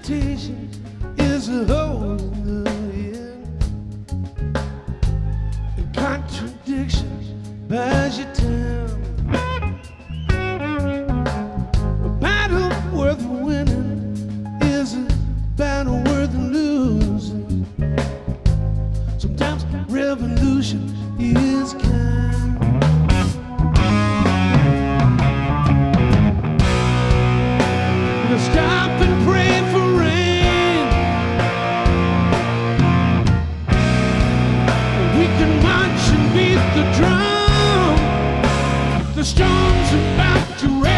temptation is a hole in the end. And contradiction buys you time. A battle worth winning is a battle worth losing. Sometimes revolution is kind. We'll stop and pray for rain. We can march and beat the drum. The storm's about to rain.